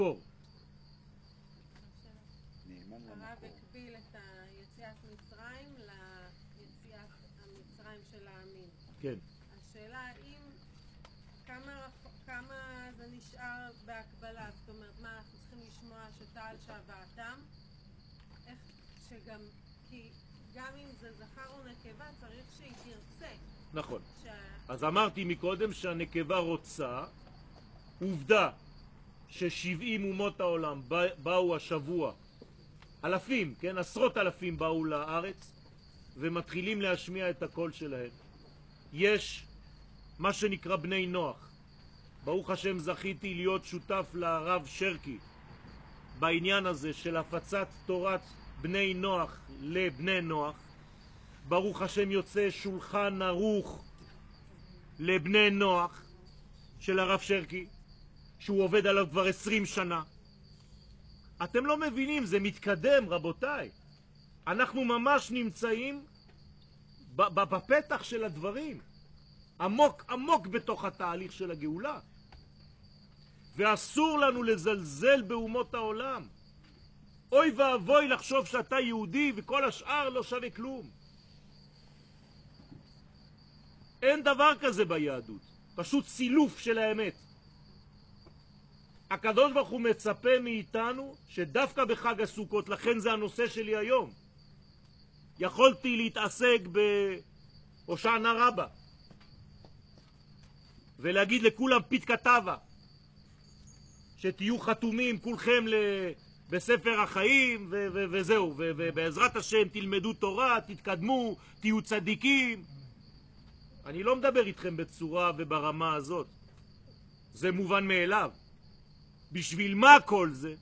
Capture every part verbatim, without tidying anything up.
הרב הקביל את יציאת מצרים ליציאת המצרים של העמים. כן. השאלה האם כמה, כמה זה נשאר בהקבלה, זאת אומרת מה אנחנו צריכים לשמוע שתעל שוועתם, איך שגם, כי גם אם זה זכר או נקבה צריך שהיא תרצה. נכון. ש... אז אמרתי מקודם שהנקבה רוצה, עובדה ששבעים אומות העולם באו השבוע, אלפים, כן, עשרות אלפים באו לארץ ומתחילים להשמיע את הקול שלהם. יש מה שנקרא בני נוח. ברוך השם זכיתי להיות שותף לרב שרקי בעניין הזה של הפצת תורת בני נוח לבני נוח. ברוך השם יוצא שולחן ערוך לבני נוח של הרב שרקי שהוא עובד עליו כבר עשרים שנה. אתם לא מבינים, זה מתקדם רבותיי. אנחנו ממש נמצאים בפתח של הדברים, עמוק עמוק בתוך התהליך של הגאולה, ואסור לנו לזלזל באומות העולם. אוי ואבוי לחשוב שאתה יהודי וכל השאר לא שווה כלום. אין דבר כזה ביהדות, פשוט סילוף של האמת. הקדוש ברוך הוא מצפה מאיתנו שדווקא בחג הסוכות, לכן זה הנושא שלי היום, יכולתי להתעסק בהושענא רבה ולהגיד לכולם פתקה טבא, שתהיו חתומים כולכם בספר החיים ו- ו- וזהו, ו- ובעזרת השם תלמדו תורה, תתקדמו, תהיו צדיקים. אני לא מדבר איתכם בצורה וברמה הזאת, זה מובן מאליו. בשביל מה כל זה?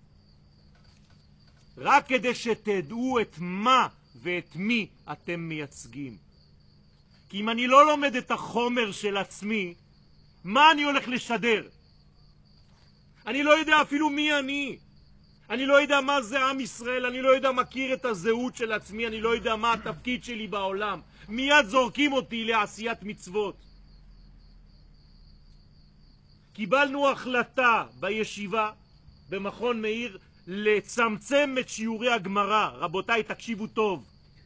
רק כדי שתדעו את מה ואת מי אתם מייצגים. כי אם אני לא לומד את החומר של עצמי, מה אני הולך לשדר? אני לא יודע אפילו מי אני. אני לא יודע מה זה עם ישראל, אני לא יודע מכיר את הזהות של עצמי, אני לא יודע מה התפקיד שלי בעולם. מיד זורקים אותי לעשיית מצוות. קיבלנו החלטה בישיבה במכון מאיר לצמצם את שיעורי הגמרא. רבותיי, תקשיבו טוב.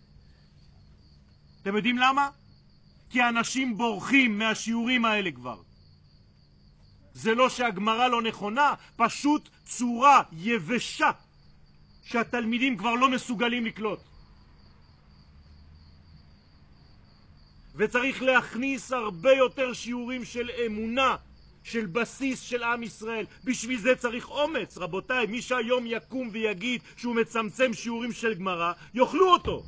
אתם יודעים למה? כי האנשים בורחים מהשיעורים האלה כבר. זה לא שהגמרא לא נכונה, פשוט צורה יבשה שהתלמידים כבר לא מסוגלים לקלוט. וצריך להכניס הרבה יותר שיעורים של אמונה, של בסיס של עם ישראל. בשביל זה צריך אומץ, רבותיי. מי שהיום יקום ויגיד שהוא מצמצם שיעורים של גמרא, יאכלו אותו.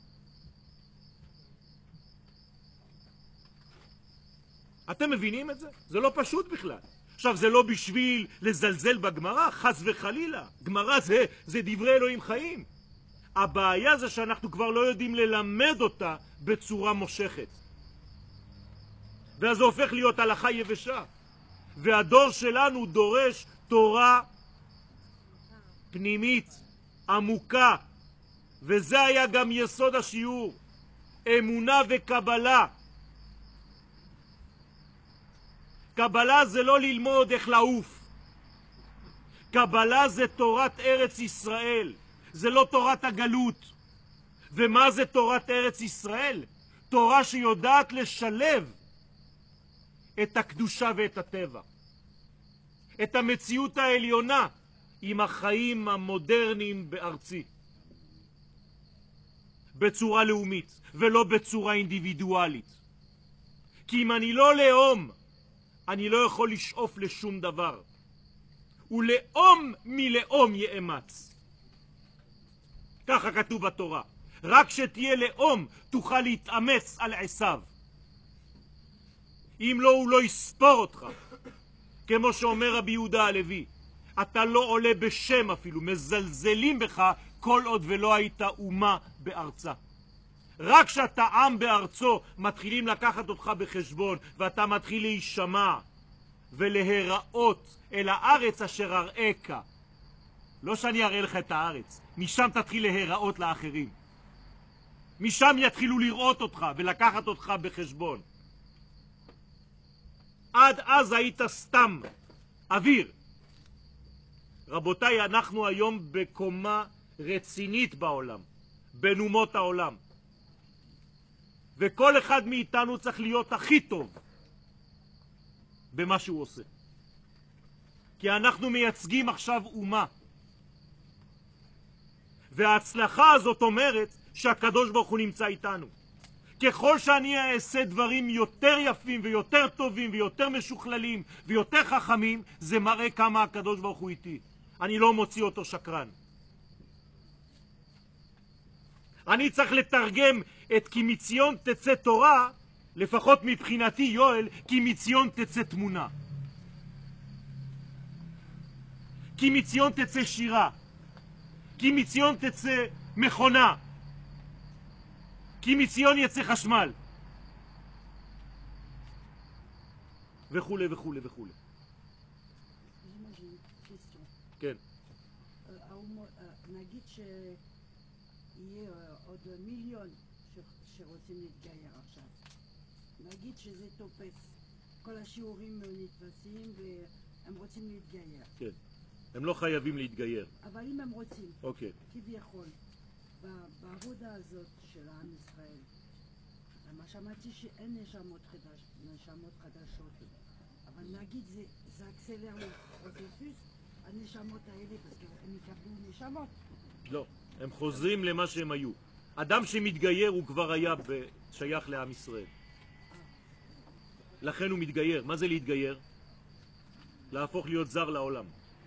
אתם מבינים את זה? זה לא פשוט בכלל. עכשיו, זה לא בשביל לזלזל בגמרא, חס וחלילה. גמרא זה, זה דברי אלוהים חיים. הבעיה זה שאנחנו כבר לא יודעים ללמד אותה בצורה מושכת. ואז זה הופך להיות הלכה יבשה. והדור שלנו דורש תורה פנימית, עמוקה, וזה היה גם יסוד השיעור, אמונה וקבלה. קבלה זה לא ללמוד איך לעוף. קבלה זה תורת ארץ ישראל, זה לא תורת הגלות. ומה זה תורת ארץ ישראל? תורה שיודעת לשלב את הקדושה ואת הטבע, את המציאות העליונה עם החיים המודרניים בארצי, בצורה לאומית ולא בצורה אינדיבידואלית. כי אם אני לא לאום, אני לא יכול לשאוף לשום דבר. ולאום מלאום יאמץ. ככה כתוב בתורה. רק שתהיה לאום תוכל להתאמץ על עשיו. אם לא, הוא לא יספור אותך. כמו שאומר רבי יהודה הלוי, אתה לא עולה בשם אפילו, מזלזלים בך כל עוד ולא היית אומה בארצה. רק שאתה עם בארצו מתחילים לקחת אותך בחשבון, ואתה מתחיל להישמע ולהיראות אל הארץ אשר אראך. לא שאני אראה לך את הארץ, משם תתחיל להיראות לאחרים. משם יתחילו לראות אותך ולקחת אותך בחשבון. עד אז היית סתם אוויר. רבותיי, אנחנו היום בקומה רצינית בעולם, בין אומות העולם. וכל אחד מאיתנו צריך להיות הכי טוב במה שהוא עושה. כי אנחנו מייצגים עכשיו אומה. וההצלחה הזאת אומרת שהקדוש ברוך הוא נמצא איתנו. ככל שאני אעשה דברים יותר יפים ויותר טובים ויותר משוכללים ויותר חכמים, זה מראה כמה הקדוש ברוך הוא איתי. אני לא מוציא אותו שקרן. אני צריך לתרגם את כי מציון תצא תורה, לפחות מבחינתי יואל, כי מציון תצא תמונה. כי מציון תצא שירה. כי מציון תצא מכונה. כי מציון יצא חשמל. וכו' וכו' וכו'. כן. נגיד שיהיה עוד מיליון שרוצים להתגייר עכשיו. נגיד שזה תופס. כל השיעורים נתפסים והם רוצים להתגייר. כן. הם לא חייבים להתגייר. אבל אם הם רוצים, אוקיי. כביכול, בעבודה הזאת של העם ישראל, למה שמעתי שאין נשמות, חדש, נשמות חדשות, אבל נגיד זה, זה אקסלר לפרוססוס, הנשמות האלה, הם יקבלו נשמות. לא, הם חוזרים למה שהם היו. אדם שמתגייר הוא כבר היה שייך לעם ישראל. לכן הוא מתגייר. מה זה להתגייר? להפוך להיות זר לעולם.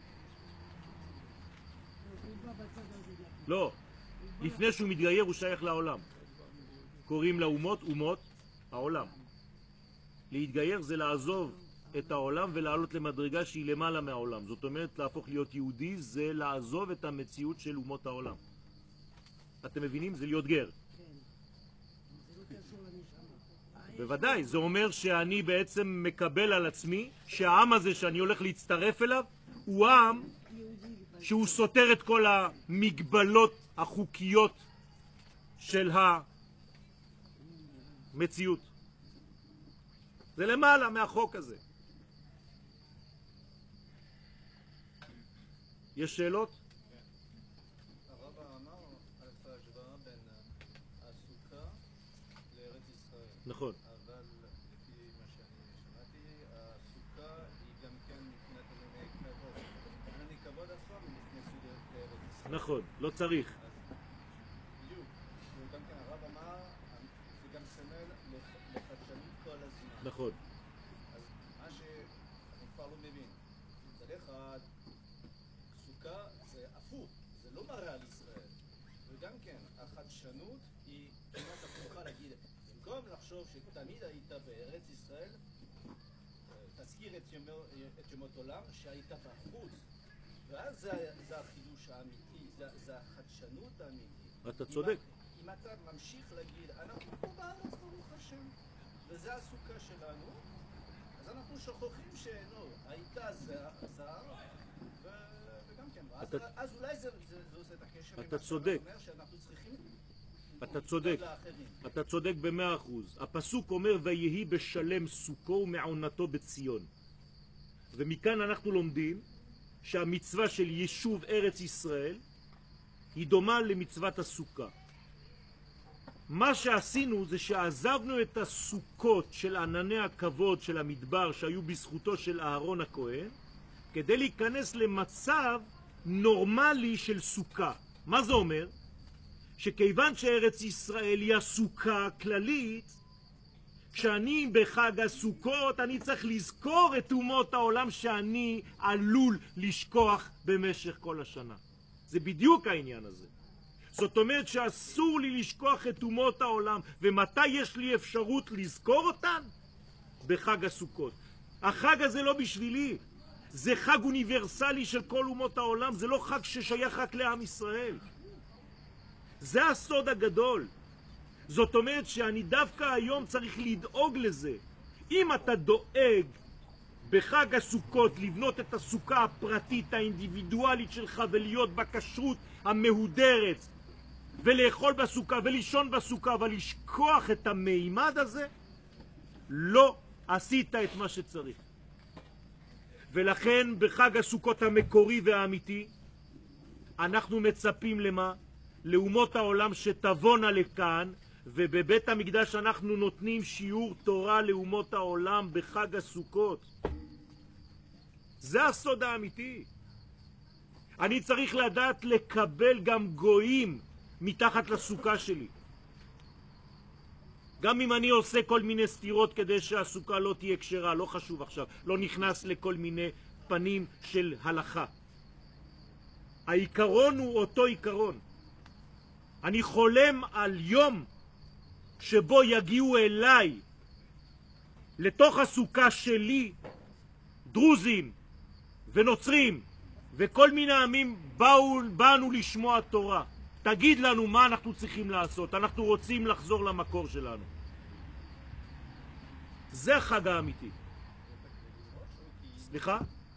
לא, לפני שהוא מתגייר הוא שייך לעולם. קוראים לאומות אומות העולם. להתגייר זה לעזוב את העולם ולעלות למדרגה שהיא למעלה מהעולם. זאת אומרת, להפוך להיות יהודי זה לעזוב את המציאות של אומות העולם. אתם מבינים? זה להיות גר. בוודאי, זה אומר שאני בעצם מקבל על עצמי שהעם הזה שאני הולך להצטרף אליו הוא עם שהוא סותר את כל המגבלות החוקיות של המציאות. זה למעלה מהחוק הזה. יש שאלות? הרב אמר על ההשוואה בין הסוכה לארץ ישראל. נכון. אבל לפי מה שאני שמעתי, הסוכה היא גם כן מבחינת ענייני כבוד. ענייני כבוד עצמם נכנסו לארץ ישראל. נכון, לא צריך. בדיוק. וגם כן הרב אמר, זה גם סמל לחדשנות כל הזמן. נכון. אז מה שאני כבר לא מבין, מצד אחד, סוכה זה הפוך, זה לא מראה על ישראל. וגם כן, החדשנות היא כמעט הפוכה להגיד, במקום לחשוב שתמיד היית בארץ ישראל, תזכיר את ימות, את ימות עולם שהיית בחוץ. ואז זה, זה החידוש האמיתי, זה, זה החדשנות האמיתית. אתה צודק. אם, אם אתה ממשיך להגיד, אנחנו פה בארץ ברוך השם, וזה הסוכה שלנו, אז אנחנו שוכחים שלא, היית זר, ו... וגם כן, ואז, אתה... אז אולי זה, זה, זה עושה את הקשר. אתה צודק. אומר שאנחנו צריכים... אתה צודק. אתה צודק במאה אחוז. הפסוק אומר, ויהי בשלם סוכו ומעונתו בציון. ומכאן אנחנו לומדים שהמצווה של יישוב ארץ ישראל היא דומה למצוות הסוכה. מה שעשינו זה שעזבנו את הסוכות של ענני הכבוד של המדבר שהיו בזכותו של אהרון הכהן כדי להיכנס למצב נורמלי של סוכה. מה זה אומר? שכיוון שארץ ישראל היא הסוכה הכללית, כשאני בחג הסוכות אני צריך לזכור את אומות העולם שאני עלול לשכוח במשך כל השנה. זה בדיוק העניין הזה. זאת אומרת שאסור לי לשכוח את אומות העולם. ומתי יש לי אפשרות לזכור אותן? בחג הסוכות. החג הזה לא בשבילי, זה חג אוניברסלי של כל אומות העולם, זה לא חג ששייך רק לעם ישראל. זה הסוד הגדול. זאת אומרת שאני דווקא היום צריך לדאוג לזה. אם אתה דואג בחג הסוכות לבנות את הסוכה הפרטית האינדיבידואלית שלך ולהיות בכשרות המהודרת ולאכול בסוכה ולישון בסוכה ולשכוח את המימד הזה, לא עשית את מה שצריך. ולכן בחג הסוכות המקורי והאמיתי אנחנו מצפים למה? לאומות העולם שתבונה לכאן, ובבית המקדש אנחנו נותנים שיעור תורה לאומות העולם בחג הסוכות. זה הסוד האמיתי. אני צריך לדעת לקבל גם גויים מתחת לסוכה שלי. גם אם אני עושה כל מיני סתירות כדי שהסוכה לא תהיה קשרה, לא חשוב עכשיו, לא נכנס לכל מיני פנים של הלכה. העיקרון הוא אותו עיקרון. אני חולם על יום שבו יגיעו אליי לתוך הסוכה שלי דרוזים ונוצרים וכל מיני עמים באו, באנו לשמוע תורה. תגיד לנו מה אנחנו צריכים לעשות. אנחנו רוצים לחזור למקור שלנו. זה החג האמיתי. סליחה?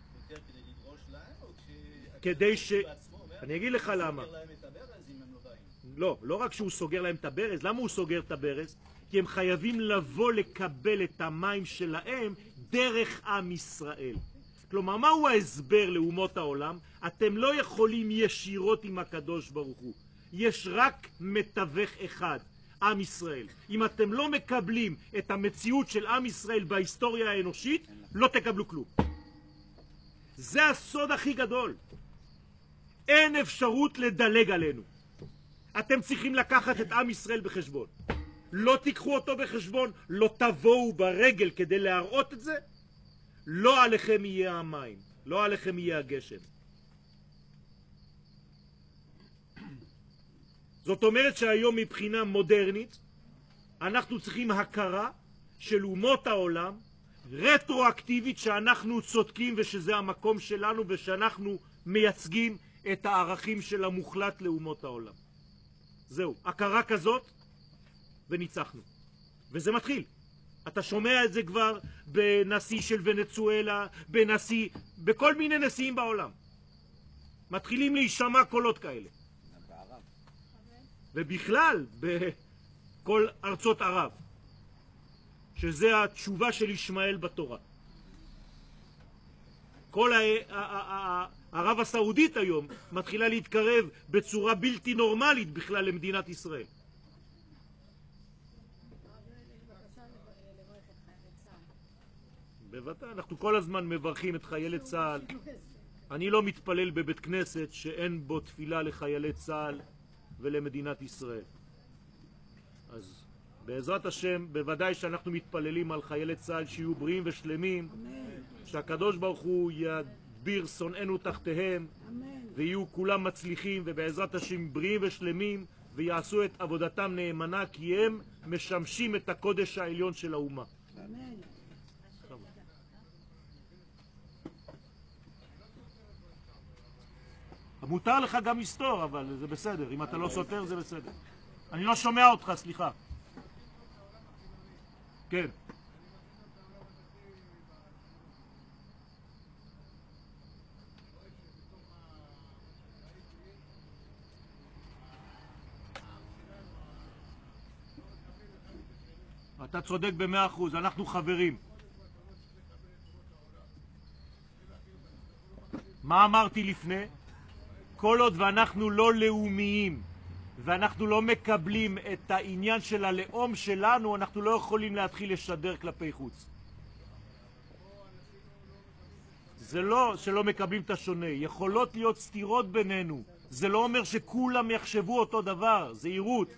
כדי ש... אני אגיד לך למה. לא, לא רק שהוא סוגר להם את הברז. למה הוא סוגר את הברז? כי הם חייבים לבוא לקבל את המים שלהם דרך עם ישראל. כלומר, מהו ההסבר לאומות העולם? אתם לא יכולים ישירות עם הקדוש ברוך הוא. יש רק מתווך אחד, עם ישראל. אם אתם לא מקבלים את המציאות של עם ישראל בהיסטוריה האנושית, לא תקבלו כלום. זה הסוד הכי גדול. אין אפשרות לדלג עלינו. אתם צריכים לקחת את עם ישראל בחשבון. לא תיקחו אותו בחשבון, לא תבואו ברגל כדי להראות את זה, לא עליכם יהיה המים, לא עליכם יהיה הגשם. זאת אומרת שהיום מבחינה מודרנית אנחנו צריכים הכרה של אומות העולם רטרואקטיבית שאנחנו צודקים ושזה המקום שלנו ושאנחנו מייצגים את הערכים של המוחלט לאומות העולם. זהו, הכרה כזאת וניצחנו. וזה מתחיל. אתה שומע את זה כבר בנשיא של ונצואלה, בנשיא, בכל מיני נשיאים בעולם. מתחילים להישמע קולות כאלה. ובכלל בכל ארצות ערב, שזה התשובה של ישמעאל בתורה. כל ערב הסעודית היום מתחילה להתקרב בצורה בלתי נורמלית בכלל למדינת ישראל. בוודאי, אנחנו כל הזמן מברכים את חיילי צה"ל. אני לא מתפלל בבית כנסת שאין בו תפילה לחיילי צה"ל ולמדינת ישראל. אז בעזרת השם, בוודאי שאנחנו מתפללים על חיילי צה"ל שיהיו בריאים ושלמים, שהקדוש ברוך הוא ידביר שונאינו תחתיהם, ויהיו כולם מצליחים ובעזרת השם בריאים ושלמים, ויעשו את עבודתם נאמנה, כי הם משמשים את הקודש העליון של האומה. אמן. מותר לך גם לסתור, אבל זה בסדר. אם אתה לא סותר, זה בסדר. אני לא שומע אותך, סליחה. כן. אתה צודק במאה אחוז, אנחנו חברים. מה אמרתי לפני? כל עוד ואנחנו לא לאומיים ואנחנו לא מקבלים את העניין של הלאום שלנו, אנחנו לא יכולים להתחיל לשדר כלפי חוץ. זה לא שלא מקבלים את השונה, יכולות להיות סתירות בינינו. זה לא אומר שכולם יחשבו אותו דבר, זה עירות.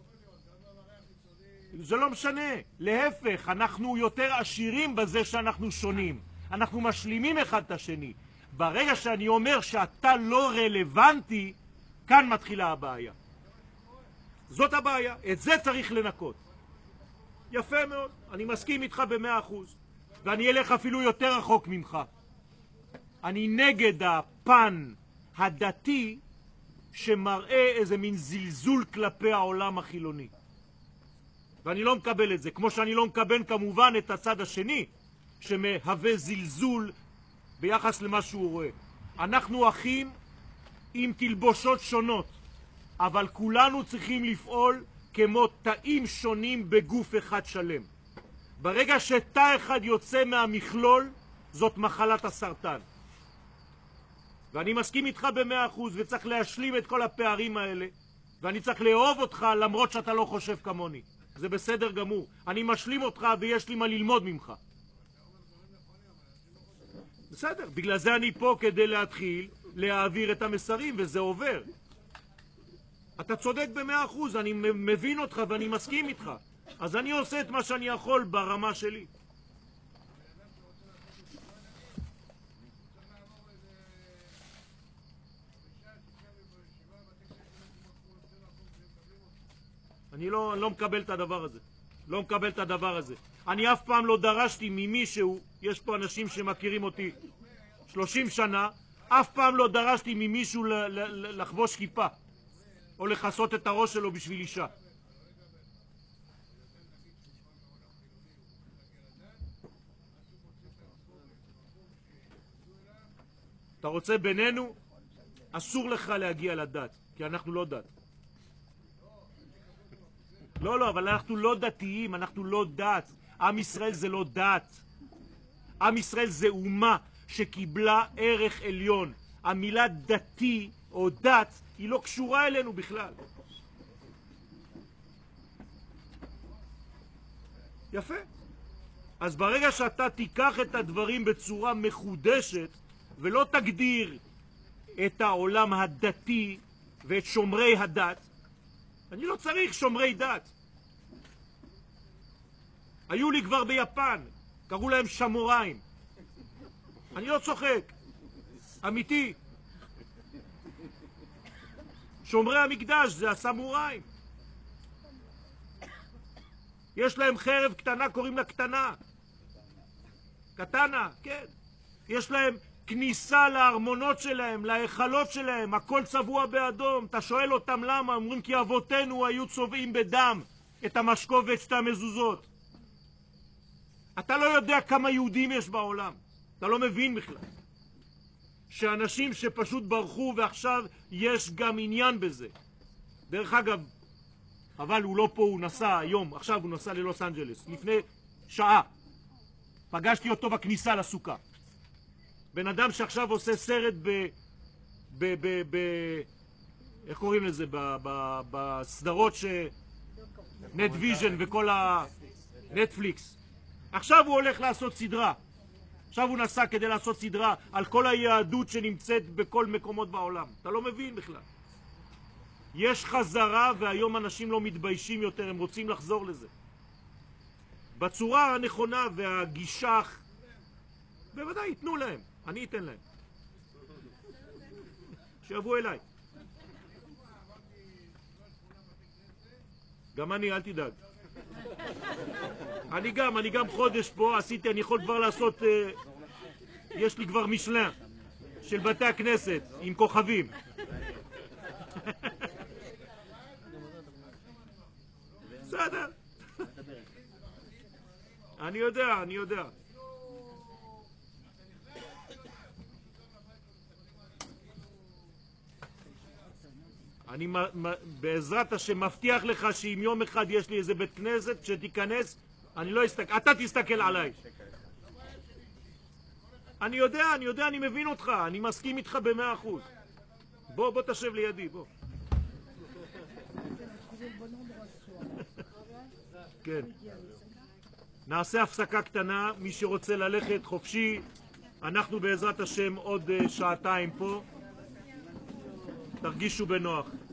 זה לא משנה, להפך, אנחנו יותר עשירים בזה שאנחנו שונים. אנחנו משלימים אחד את השני. ברגע שאני אומר שאתה לא רלוונטי, כאן מתחילה הבעיה. זאת הבעיה, את זה צריך לנקות. יפה מאוד, אני מסכים איתך במאה אחוז, ואני אלך אפילו יותר רחוק ממך. אני נגד הפן הדתי שמראה איזה מין זלזול כלפי העולם החילוני. ואני לא מקבל את זה, כמו שאני לא מקבל כמובן את הצד השני, שמהווה זלזול ביחס למה שהוא רואה. אנחנו אחים עם תלבושות שונות, אבל כולנו צריכים לפעול כמו תאים שונים בגוף אחד שלם. ברגע שתא אחד יוצא מהמכלול, זאת מחלת הסרטן. ואני מסכים איתך במאה אחוז, וצריך להשלים את כל הפערים האלה, ואני צריך לאהוב אותך למרות שאתה לא חושב כמוני. זה בסדר גמור. אני משלים אותך ויש לי מה ללמוד ממך. בסדר, בגלל זה אני פה כדי להתחיל להעביר את המסרים, וזה עובר. אתה צודק במאה אחוז, אני מבין אותך ואני מסכים איתך. אז אני עושה את מה שאני יכול ברמה שלי. אני לא, לא מקבל את הדבר הזה. לא מקבל את הדבר הזה. אני אף פעם לא דרשתי ממישהו, יש פה אנשים שמכירים אותי שלושים שנה, אף פעם לא דרשתי ממישהו ל- ל- לחבוש כיפה, או לחסות את הראש שלו בשביל אישה. אתה רוצה בינינו? אסור לך להגיע לדת, כי אנחנו לא דת. לא, לא, אבל אנחנו לא דתיים, אנחנו לא דת. עם ישראל זה לא דת. עם ישראל זה אומה שקיבלה ערך עליון. המילה דתי או דת היא לא קשורה אלינו בכלל. יפה. אז ברגע שאתה תיקח את הדברים בצורה מחודשת ולא תגדיר את העולם הדתי ואת שומרי הדת, אני לא צריך שומרי דת. היו לי כבר ביפן, קראו להם שמוראים. אני לא צוחק, אמיתי. שומרי המקדש זה הסמוראים. יש להם חרב קטנה, קוראים לה קטנה. קטנה, כן. יש להם כניסה לארמונות שלהם, להיכלות שלהם, הכל צבוע באדום. אתה שואל אותם למה? אומרים כי אבותינו היו צובעים בדם את המשקוף ואת שתי המזוזות. אתה לא יודע כמה יהודים יש בעולם. אתה לא מבין בכלל. שאנשים שפשוט ברחו ועכשיו יש גם עניין בזה. דרך אגב, אבל הוא לא פה, הוא נסע היום, עכשיו הוא נסע ללוס אנג'לס. לפני שעה פגשתי אותו בכניסה לסוכה. בן אדם שעכשיו עושה סרט ב... ב... ב... ב... איך קוראים לזה? ב... ב... בסדרות ש... נט ויז'ן וכל ה... נטפליקס. עכשיו הוא הולך לעשות סדרה. עכשיו הוא נסע כדי לעשות סדרה על כל היהדות שנמצאת בכל מקומות בעולם. אתה לא מבין בכלל. יש חזרה והיום אנשים לא מתביישים יותר, הם רוצים לחזור לזה. בצורה הנכונה והגישה, בוודאי ייתנו להם, אני אתן להם. שיבואו אליי. גם אני, אל תדאג. אני גם, אני גם חודש פה, עשיתי, אני יכול כבר לעשות, אה, יש לי כבר משלן של בתי הכנסת עם כוכבים. בסדר. אני יודע, אני יודע. אני בעזרת השם מבטיח לך שאם יום אחד יש לי איזה בית כנסת, כשתיכנס, אני לא אסתכל, אתה תסתכל עליי. אני יודע, אני יודע, אני מבין אותך, אני מסכים איתך במאה אחוז. בוא, בוא תשב לידי, בוא. כן. נעשה הפסקה קטנה, מי שרוצה ללכת חופשי, אנחנו בעזרת השם עוד שעתיים פה. תרגישו בנוח.